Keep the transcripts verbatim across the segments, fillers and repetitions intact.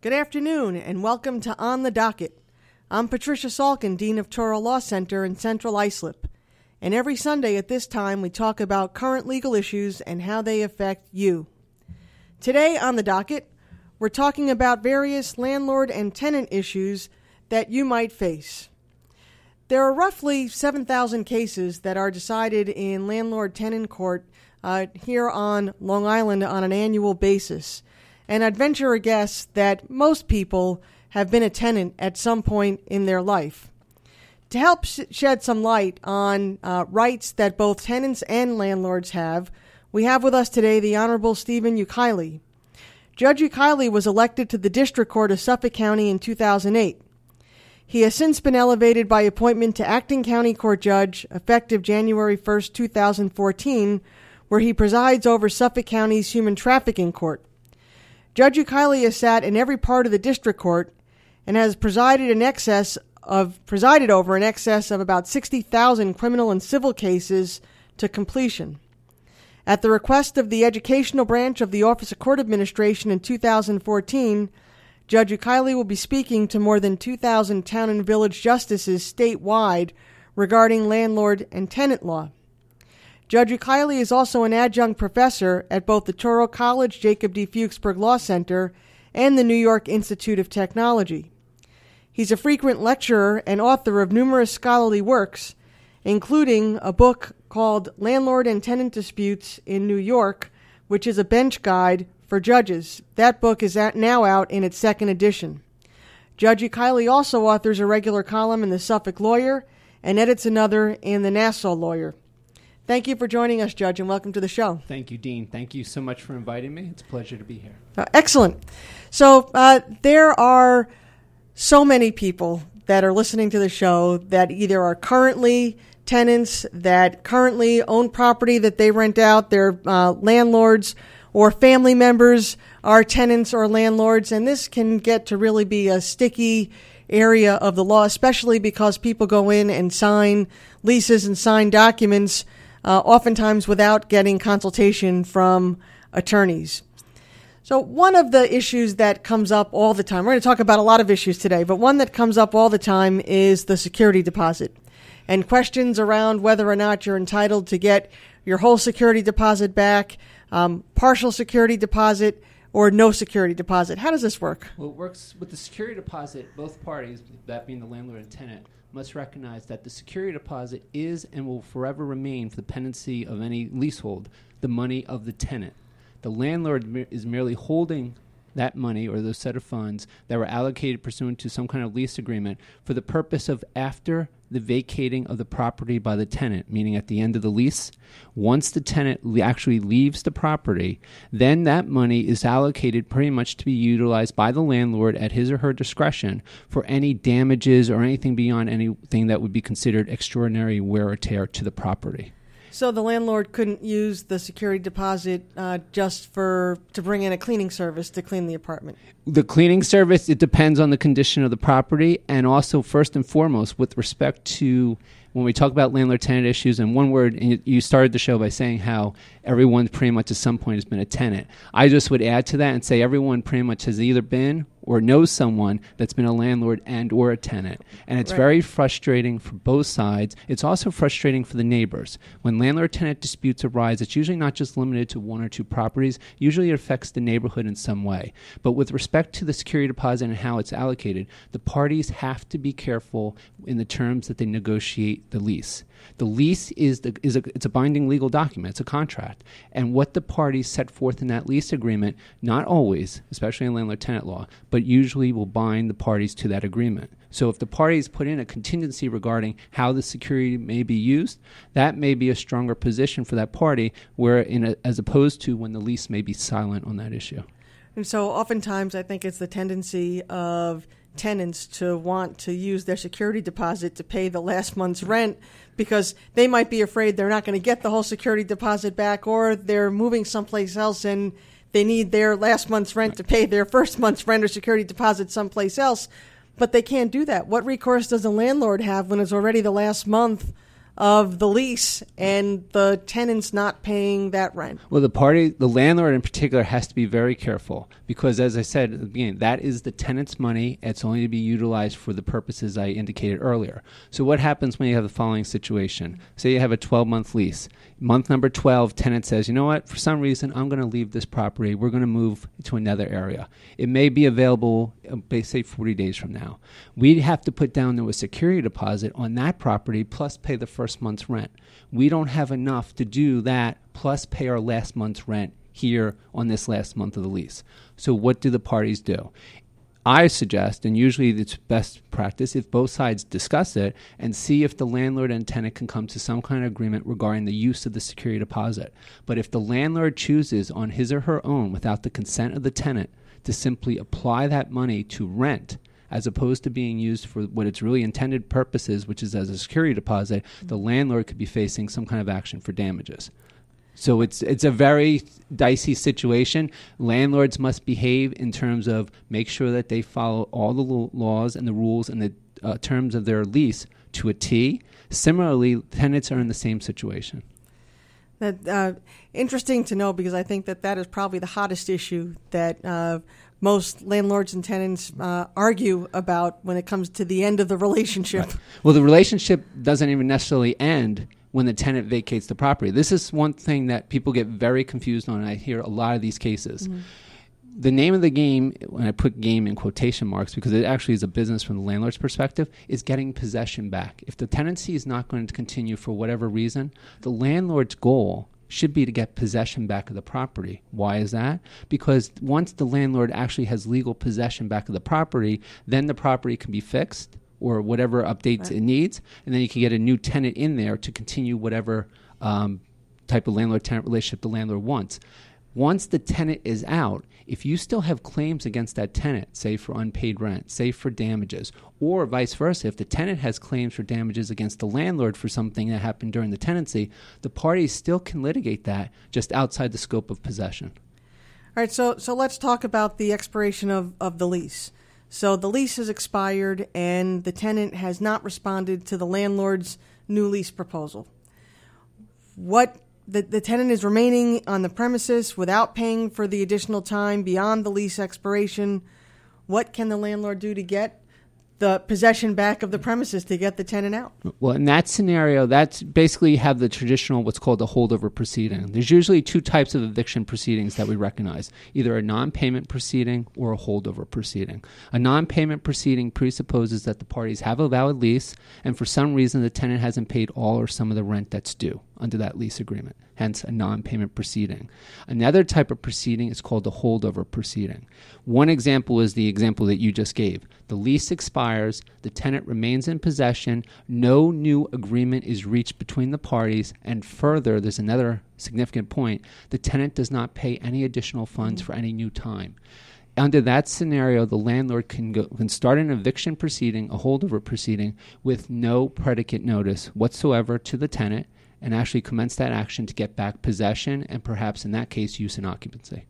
Good afternoon, and welcome to On the Docket. I'm Patricia Salkin, Dean of Touro Law Center in Central Islip. And every Sunday at this time, we talk about current legal issues and how they affect you. Today on the docket, we're talking about various landlord and tenant issues that you might face. There are roughly seven thousand cases that are decided in landlord-tenant court uh, here on Long Island on an annual basis. And I'd venture a guess that most people have been a tenant at some point in their life. To help sh- shed some light on uh, rights that both tenants and landlords have, we have with us today the Honorable Stephen Ukile. Judge Ukile was elected to the District Court of Suffolk County in two thousand eight. He has since been elevated by appointment to acting county court judge effective January first, two thousand fourteen, where he presides over Suffolk County's human trafficking court. Judge Ukile has sat in every part of the district court and has presided in excess of presided over in excess of about sixty thousand criminal and civil cases to completion. At the request of the educational branch of the Office of Court Administration in two thousand fourteen, Judge Ukile will be speaking to more than two thousand town and village justices statewide regarding landlord and tenant law. Judge Ukile is also an adjunct professor at both the Touro College Jacob D. Fuchsberg Law Center and the New York Institute of Technology. He's a frequent lecturer and author of numerous scholarly works, including a book called Landlord and Tenant Disputes in New York, which is a bench guide for judges. That book is at now out in its second edition. Judge Ukile also authors a regular column in the Suffolk Lawyer and edits another in the Nassau Lawyer. Thank you for joining us, Judge, and welcome to the show. Thank you, Dean. Thank you so much for inviting me. It's a pleasure to be here. Uh, excellent. So uh, there are so many people that are listening to the show that either are currently tenants, that currently own property that they rent out, they're uh, landlords, or family members are tenants or landlords, and this can get to really be a sticky area of the law, especially because people go in and sign leases and sign documents Uh, oftentimes without getting consultation from attorneys. So one of the issues that comes up all the time, we're going to talk about a lot of issues today, but one that comes up all the time is the security deposit and questions around whether or not you're entitled to get your whole security deposit back, um, partial security deposit, or no security deposit. How does this work? Well, it works with the security deposit. Both parties, that being the landlord and tenant, must recognize that the security deposit is and will forever remain for the pendency of any leasehold the money of the tenant. The landlord me- is merely holding that money or those set of funds that were allocated pursuant to some kind of lease agreement for the purpose of after the vacating of the property by the tenant, meaning at the end of the lease. Once the tenant le- actually leaves the property, then that money is allocated pretty much to be utilized by the landlord at his or her discretion for any damages or anything beyond anything that would be considered extraordinary wear or tear to the property. So the landlord couldn't use the security deposit uh, just for to bring in a cleaning service to clean the apartment? The cleaning service, it depends on the condition of the property, and also first and foremost with respect to when we talk about landlord-tenant issues, and one word, and you started the show by saying how everyone pretty much at some point has been a tenant. I just would add to that and say everyone pretty much has either been or knows someone that's been a landlord and or a tenant. And it's right. very frustrating for both sides. It's also frustrating for the neighbors. When landlord-tenant disputes arise, it's usually not just limited to one or two properties. Usually it affects the neighborhood in some way. But with respect to the security deposit and how it's allocated, the parties have to be careful in the terms that they negotiate the lease. The lease is the, is a it's a binding legal document. It's a contract. And what the parties set forth in that lease agreement, not always, especially in landlord-tenant law, but usually will bind the parties to that agreement. So if the parties put in a contingency regarding how the security may be used, that may be a stronger position for that party, where in a, as opposed to when the lease may be silent on that issue. And so oftentimes I think it's the tendency of tenants to want to use their security deposit to pay the last month's rent because they might be afraid they're not going to get the whole security deposit back, or they're moving someplace else and they need their last month's rent to pay their first month's rent or security deposit someplace else. But they can't do that. What recourse does the landlord have when it's already the last month of the lease and the tenant's not paying that rent? Well, the party, the landlord in particular, has to be very careful because, as I said at the beginning, that is the tenant's money. It's only to be utilized for the purposes I indicated earlier. So what happens when you have the following situation? Say you have a twelve-month lease. Month number twelve, tenant says, you know what, for some reason, I'm going to leave this property. We're going to move to another area. It may be available, uh, say, forty days from now. We'd have to put down a security deposit on that property plus pay the first month's rent. We don't have enough to do that plus pay our last month's rent here on this last month of the lease. So what do the parties do? I suggest, and usually it's best practice, if both sides discuss it and see if the landlord and tenant can come to some kind of agreement regarding the use of the security deposit. But if the landlord chooses on his or her own, without the consent of the tenant, to simply apply that money to rent, as opposed to being used for what its really intended purpose is, which is as a security deposit, the landlord could be facing some kind of action for damages. So it's it's a very dicey situation. Landlords must behave in terms of make sure that they follow all the lo- laws and the rules and the uh, terms of their lease to a T. Similarly, tenants are in the same situation. That uh, interesting to know, because I think that that is probably the hottest issue that uh, most landlords and tenants uh, argue about when it comes to the end of the relationship. Right. Well, the relationship doesn't even necessarily end when the tenant vacates the property. This is one thing that people get very confused on, and I hear a lot of these cases. Mm-hmm. The name of the game, when I put game in quotation marks, because it actually is a business from the landlord's perspective, is getting possession back. If the tenancy is not going to continue for whatever reason, the landlord's goal should be to get possession back of the property. Why is that? Because once the landlord actually has legal possession back of the property, then the property can be fixed or whatever updates right. it needs, and then you can get a new tenant in there to continue whatever um, type of landlord-tenant relationship the landlord wants. Once the tenant is out, if you still have claims against that tenant, say for unpaid rent, say for damages, or vice versa, if the tenant has claims for damages against the landlord for something that happened during the tenancy, the parties still can litigate that just outside the scope of possession. All right, so so let's talk about the expiration of, of the lease. So the lease has expired and the tenant has not responded to the landlord's new lease proposal. What the, the tenant is remaining on the premises without paying for the additional time beyond the lease expiration. What can the landlord do to get the possession back of the premises, to get the tenant out? Well, in that scenario, that's basically you have the traditional what's called a holdover proceeding. There's usually two types of eviction proceedings that we recognize, either a non-payment proceeding or a holdover proceeding. A non-payment proceeding presupposes that the parties have a valid lease and for some reason the tenant hasn't paid all or some of the rent that's due under that lease agreement, hence a non-payment proceeding. Another type of proceeding is called a holdover proceeding. One example is the example that you just gave. The lease expires, the tenant remains in possession, no new agreement is reached between the parties, and further, there's another significant point, the tenant does not pay any additional funds for any new time. Under that scenario, the landlord can go, can start an eviction proceeding, a holdover proceeding, with no predicate notice whatsoever to the tenant, and actually commence that action to get back possession and perhaps in that case use and occupancy.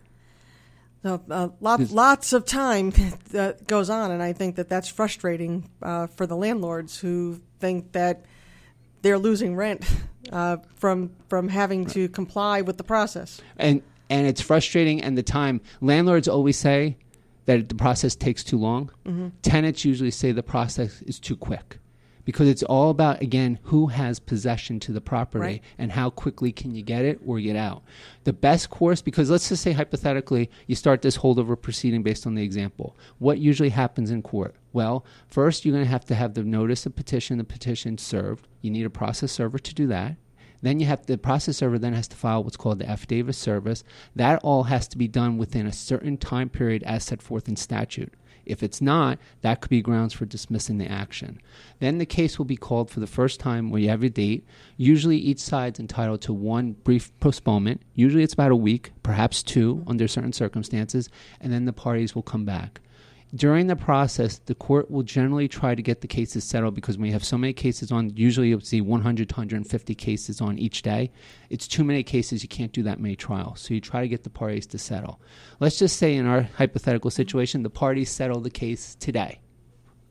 So, uh, lot, lots of time that goes on, and I think that that's frustrating uh, for the landlords who think that they're losing rent uh, from from having to comply with the process. And and it's frustrating, and the time. Landlords always say that the process takes too long. Mm-hmm. Tenants usually say the process is too quick. Because it's all about, again, who has possession to the property right. and how quickly can you get it or get out. The best course, because let's just say hypothetically you start this holdover proceeding based on the example. What usually happens in court? Well, first you're going to have to have the notice of petition, the petition served. You need a process server to do that. Then you have the process server then has to file what's called the affidavit of service. That all has to be done within a certain time period as set forth in statute. If it's not, that could be grounds for dismissing the action. Then the case will be called for the first time where you have a date. Usually each side's entitled to one brief postponement. Usually it's about a week, perhaps two under certain circumstances, and then the parties will come back. During the process, the court will generally try to get the cases settled because when you have so many cases on, usually you'll see one hundred to one hundred fifty cases on each day. It's too many cases. You can't do that many trials. So you try to get the parties to settle. Let's just say in our hypothetical situation, the parties settle the case today.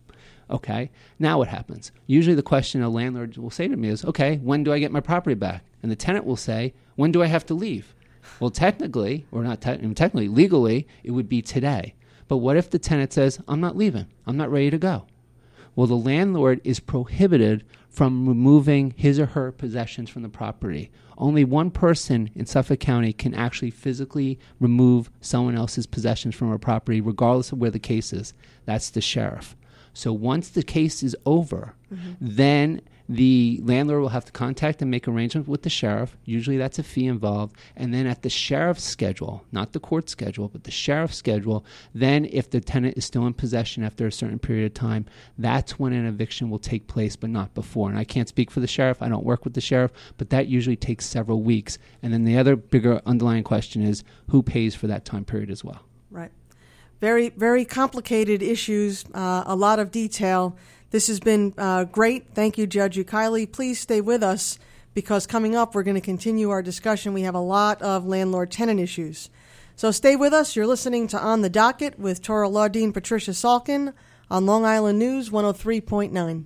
Okay, now what happens? Usually the question a landlord will say to me is, okay, when do I get my property back? And the tenant will say, when do I have to leave? Well, technically, or not te- technically, legally, it would be today. But what if the tenant says, I'm not leaving, I'm not ready to go? Well, the landlord is prohibited from removing his or her possessions from the property. Only one person in Suffolk County can actually physically remove someone else's possessions from a property, regardless of where the case is. That's the sheriff. So once the case is over, mm-hmm. then the landlord will have to contact and make arrangements with the sheriff. Usually that's a fee involved. And then at the sheriff's schedule, not the court schedule, but the sheriff's schedule, then if the tenant is still in possession after a certain period of time, that's when an eviction will take place, but not before. And I can't speak for the sheriff. I don't work with the sheriff, but that usually takes several weeks. And then the other bigger underlying question is who pays for that time period as well. Right. Very, very complicated issues, uh, a lot of detail. This has been uh, great. Thank you, Judge Ukaili. Please stay with us because coming up, we're going to continue our discussion. We have a lot of landlord-tenant issues. So stay with us. You're listening to On the Docket with Torah Law Dean Patricia Salkin on Long Island News one oh three point nine.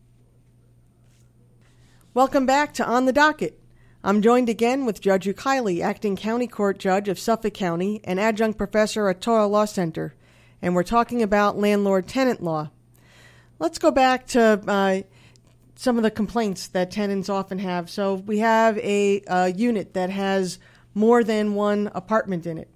Welcome back to On the Docket. I'm joined again with Judge Ukaili, Acting County Court Judge of Suffolk County and Adjunct Professor at Torah Law Center, and we're talking about landlord-tenant law. Let's go back to uh, some of the complaints that tenants often have. So we have a, a unit that has more than one apartment in it,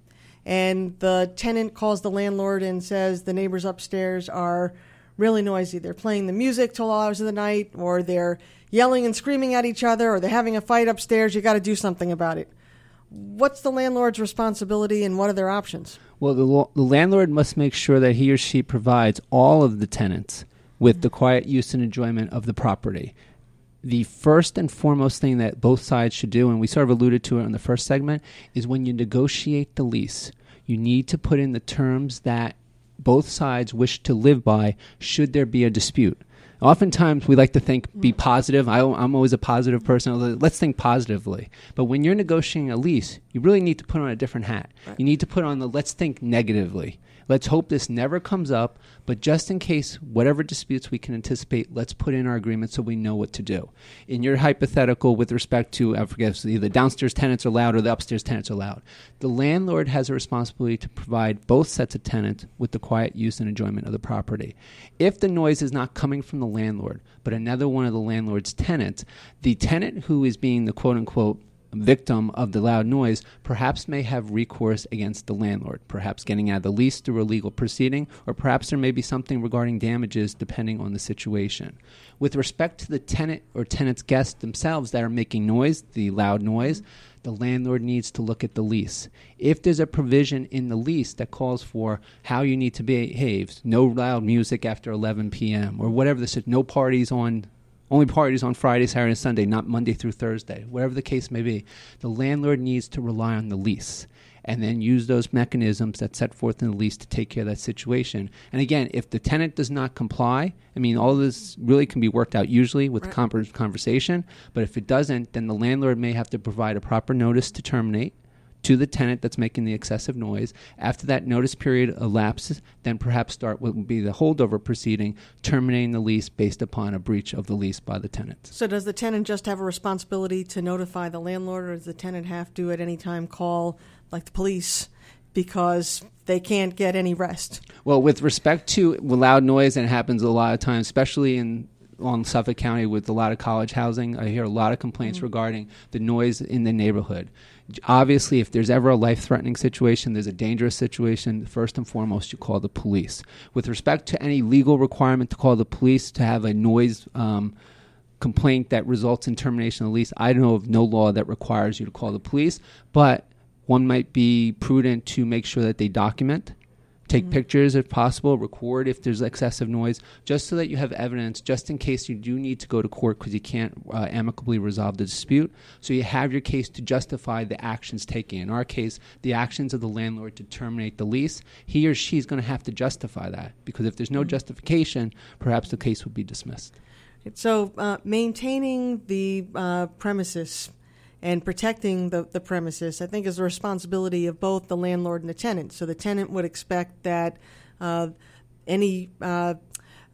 and the tenant calls the landlord and says the neighbors upstairs are really noisy. They're playing the music till all hours of the night, or they're yelling and screaming at each other, or they're having a fight upstairs. You got to do something about it. What's the landlord's responsibility, and what are their options? Well, the, lo- the landlord must make sure that he or she provides all of the tenants with mm-hmm. the quiet use and enjoyment of the property. The first and foremost thing that both sides should do, and we sort of alluded to it in the first segment, is when you negotiate the lease, you need to put in the terms that both sides wish to live by should there be a dispute. Oftentimes, we like to think, be positive. I, I'm always a positive person. Let's think positively. But when you're negotiating a lease, you really need to put on a different hat. Right. You need to put on the let's think negatively. Let's hope this never comes up, but just in case, whatever disputes we can anticipate, let's put in our agreement so we know what to do. In your hypothetical with respect to, I forget, if the downstairs tenants are loud or the upstairs tenants are loud, the landlord has a responsibility to provide both sets of tenants with the quiet use and enjoyment of the property. If the noise is not coming from the landlord, but another one of the landlord's tenants, the tenant who is being the quote-unquote victim of the loud noise perhaps may have recourse against the landlord, perhaps getting out of the lease through a legal proceeding, or perhaps there may be something regarding damages depending on the situation. With respect to the tenant or tenant's guests themselves that are making noise, the loud noise, the landlord needs to look at the lease. If there's a provision in the lease that calls for how you need to behave, no loud music after eleven p.m. or whatever this is, no parties on Only parties on Friday, Saturday, and Sunday, not Monday through Thursday, whatever the case may be. The landlord needs to rely on the lease and then use those mechanisms that set forth in the lease to take care of that situation. And again, if the tenant does not comply, I mean, all this really can be worked out usually with right. the conversation, but if it doesn't, then the landlord may have to provide a proper notice to terminate to the tenant that's making the excessive noise. After that notice period elapses, then perhaps start what would be the holdover proceeding, terminating the lease based upon a breach of the lease by the tenant. So does the tenant just have a responsibility to notify the landlord, or does the tenant have to at any time call, like the police, because they can't get any rest? Well, with respect to loud noise, and it happens a lot of times, especially in on Suffolk County with a lot of college housing, I hear a lot of complaints mm-hmm. regarding the noise in the neighborhood. Obviously, if there's ever a life-threatening situation, there's a dangerous situation, first and foremost, you call the police. With respect to any legal requirement to call the police to have a noise um, complaint that results in termination of the lease, I know of no law that requires you to call the police, but one might be prudent to make sure that they document, take mm-hmm. pictures if possible, record if there's excessive noise, just so that you have evidence, just in case you do need to go to court because you can't uh, amicably resolve the dispute. So you have your case to justify the actions taken. In our case, the actions of the landlord to terminate the lease, he or she is going to have to justify that, because if there's no mm-hmm. justification, perhaps the case would be dismissed. So uh, maintaining the uh, premises and protecting the, the premises, I think, is the responsibility of both the landlord and the tenant. So the tenant would expect that uh, any uh,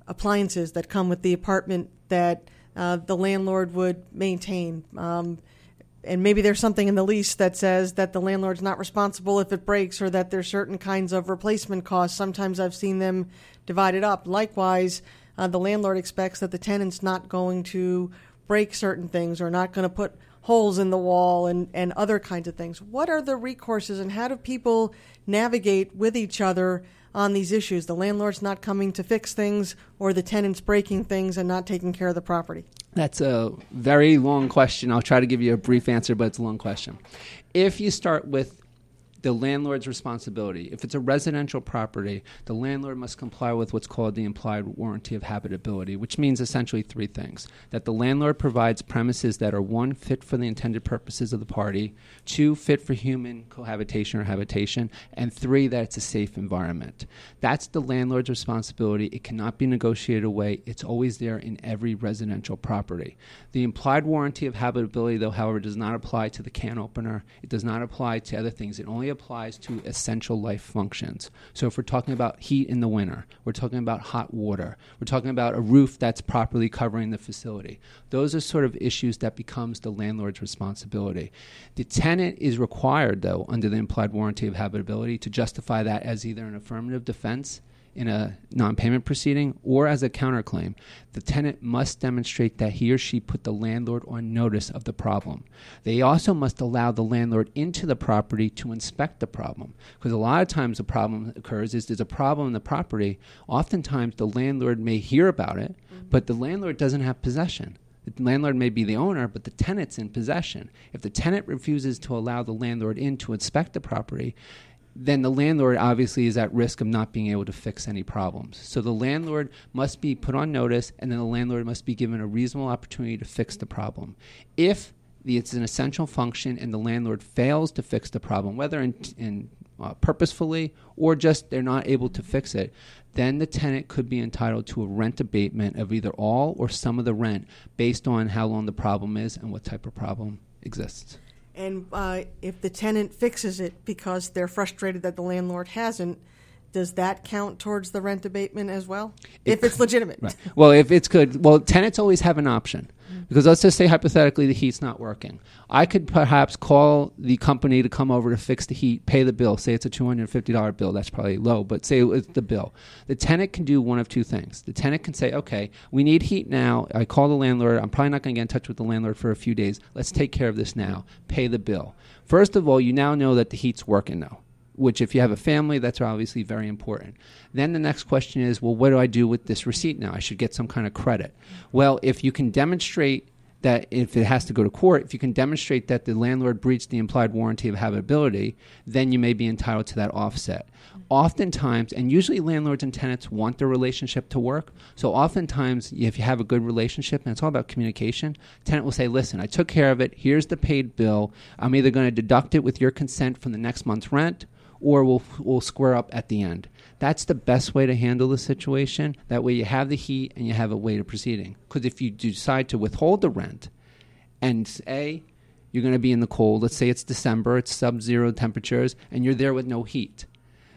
appliances that come with the apartment that uh, the landlord would maintain. Um, and maybe there's something in the lease that says that the landlord's not responsible if it breaks, or that there's certain kinds of replacement costs. Sometimes I've seen them divided up. Likewise, uh, the landlord expects that the tenant's not going to break certain things or not going to put holes in the wall and, and other kinds of things. What are the recourses, and how do people navigate with each other on these issues? The landlord's not coming to fix things, or the tenant's breaking things and not taking care of the property. That's a very long question. I'll try to give you a brief answer, but it's a long question. If you start with the landlord's responsibility, if it's a residential property, the landlord must comply with what's called the implied warranty of habitability, which means essentially three things. That the landlord provides premises that are, one, fit for the intended purposes of the party, two, fit for human cohabitation or habitation, and three, that it's a safe environment. That's the landlord's responsibility. It cannot be negotiated away. It's always there in every residential property. The implied warranty of habitability, though, however, does not apply to the can opener. It does not apply to other things. It only applies to essential life functions. So if we're talking about heat in the winter, we're talking about hot water, we're talking about a roof that's properly covering the facility. Those are sort of issues that becomes the landlord's responsibility. The tenant is required, though, under the implied warranty of habitability, to justify that as either an affirmative defense in a non-payment proceeding or as a counterclaim. The tenant must demonstrate that he or she put the landlord on notice of the problem. They also must allow the landlord into the property to inspect the problem, because a lot of times the problem occurs is there's a problem in the property. Oftentimes the landlord may hear about it, mm-hmm. but the landlord doesn't have possession. The landlord may be the owner, but the tenant's in possession. If the tenant refuses to allow the landlord in to inspect the property, then the landlord obviously is at risk of not being able to fix any problems. So the landlord must be put on notice, and then the landlord must be given a reasonable opportunity to fix the problem. If the, it's an essential function and the landlord fails to fix the problem, whether in, in uh, purposefully or just they're not able to fix it, then the tenant could be entitled to a rent abatement of either all or some of the rent based on how long the problem is and what type of problem exists. And uh, if the tenant fixes it because they're frustrated that the landlord hasn't, does that count towards the rent abatement as well? It if it's legitimate. Right. Well, if it's good. Well, tenants always have an option. Mm-hmm. Because let's just say hypothetically the heat's not working. I could perhaps call the company to come over to fix the heat, pay the bill. Say it's a two hundred fifty dollars bill. That's probably low, but say it's the bill. The tenant can do one of two things. The tenant can say, okay, we need heat now. I call the landlord. I'm probably not going to get in touch with the landlord for a few days. Let's take care of this now. Pay the bill. First of all, you now know that the heat's working now, which if you have a family, that's obviously very important. Then the next question is, well, what do I do with this receipt now? I should get some kind of credit. Well, if you can demonstrate that, if it has to go to court, if you can demonstrate that the landlord breached the implied warranty of habitability, then you may be entitled to that offset. Oftentimes, and usually landlords and tenants want their relationship to work, so oftentimes if you have a good relationship, and it's all about communication, tenant will say, listen, I took care of it, here's the paid bill, I'm either going to deduct it with your consent from the next month's rent, or we'll, we'll square up at the end. That's the best way to handle the situation. That way you have the heat and you have a way to proceeding. Because if you decide to withhold the rent and A, you're going to be in the cold, let's say it's December, it's sub-zero temperatures, and you're there with no heat.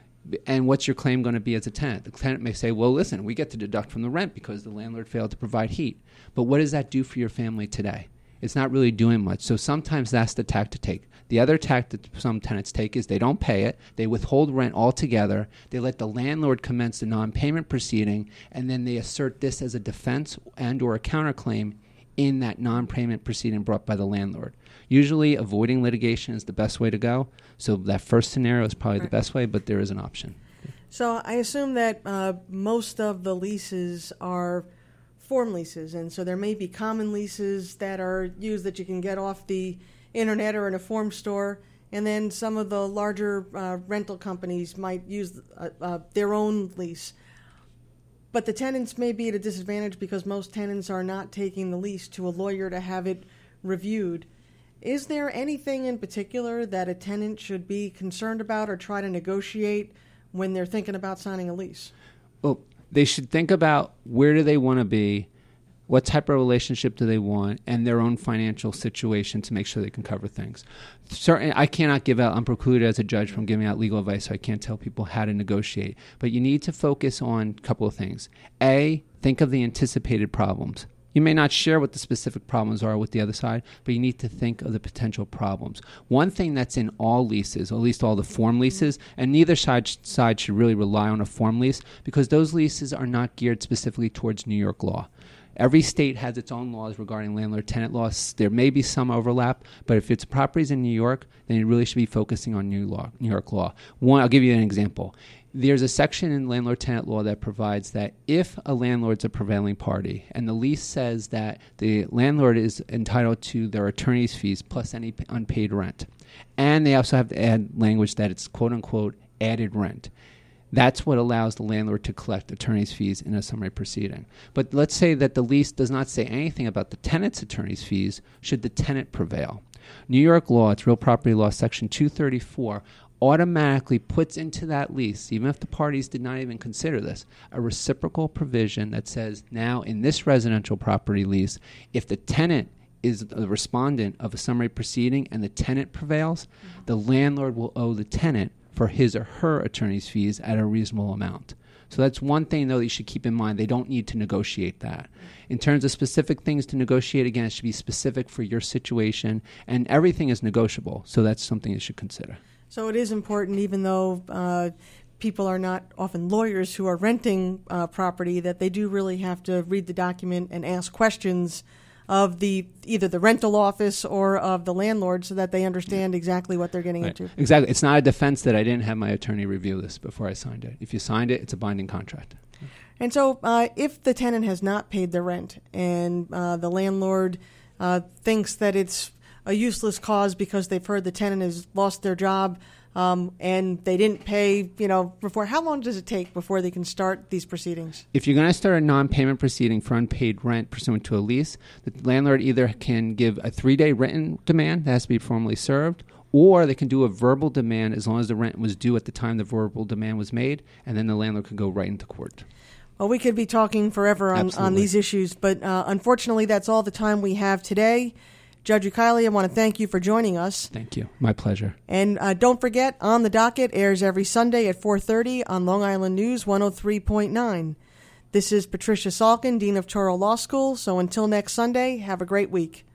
And what's your claim going to be as a tenant? The tenant may say, well, listen, we get to deduct from the rent because the landlord failed to provide heat. But what does that do for your family today? It's not really doing much. So sometimes that's the tack to take. The other tack that some tenants take is they don't pay it, they withhold rent altogether, they let the landlord commence the non-payment proceeding, and then they assert this as a defense and or a counterclaim in that non-payment proceeding brought by the landlord. Usually avoiding litigation is the best way to go, so that first scenario is probably right. the best way, but there is an option. So I assume that uh, most of the leases are form leases, and so there may be common leases that are used that you can get off the internet or in a form store, and then some of the larger uh, rental companies might use uh, uh, their own lease. But the tenants may be at a disadvantage because most tenants are not taking the lease to a lawyer to have it reviewed. Is there anything in particular that a tenant should be concerned about or try to negotiate when they're thinking about signing a lease? Well, they should think about where do they want to be, what type of relationship do they want, and their own financial situation to make sure they can cover things. Certainly, I cannot give out, I'm precluded as a judge from giving out legal advice, so I can't tell people how to negotiate. But you need to focus on a couple of things. A, think of the anticipated problems. You may not share what the specific problems are with the other side, but you need to think of the potential problems. One thing that's in all leases, or at least all the form leases, and neither side, side should really rely on a form lease because those leases are not geared specifically towards New York law. Every state has its own laws regarding landlord-tenant laws. There may be some overlap, but if it's properties in New York, then you really should be focusing on New law, New York law. One, I'll give you an example. There's a section in landlord-tenant law that provides that if a landlord's a prevailing party and the lease says that the landlord is entitled to their attorney's fees plus any unpaid rent, and they also have to add language that it's quote-unquote added rent, that's what allows the landlord to collect attorney's fees in a summary proceeding. But let's say that the lease does not say anything about the tenant's attorney's fees should the tenant prevail. New York law, it's real property law, section two thirty-four, automatically puts into that lease, even if the parties did not even consider this, a reciprocal provision that says now in this residential property lease, if the tenant is the respondent of a summary proceeding and the tenant prevails, mm-hmm. the landlord will owe the tenant for his or her attorney's fees at a reasonable amount. So that's one thing, though, that you should keep in mind. They don't need to negotiate that. In terms of specific things to negotiate, again, it should be specific for your situation, and everything is negotiable. So that's something you should consider. So it is important, even though uh, people are not often lawyers who are renting uh, property, that they do really have to read the document and ask questions of the either the rental office or of the landlord so that they understand exactly what they're getting right. into. Exactly. It's not a defense that I didn't have my attorney review this before I signed it. If you signed it, it's a binding contract. And so uh, if the tenant has not paid the rent and uh, the landlord uh, thinks that it's a useless cause because they've heard the tenant has lost their job um, and they didn't pay, you know, before, how long does it take before they can start these proceedings? If you're going to start a non-payment proceeding for unpaid rent pursuant to a lease, the landlord either can give a three-day written demand that has to be formally served, or they can do a verbal demand as long as the rent was due at the time the verbal demand was made, and then the landlord could go right into court. Well, we could be talking forever on, on these issues, but uh, unfortunately that's all the time we have today. Judge Ukili, I want to thank you for joining us. Thank you. My pleasure. And uh, don't forget, On the Docket airs every Sunday at four thirty on Long Island News one oh three point nine. This is Patricia Salkin, Dean of Touro Law School. So until next Sunday, have a great week.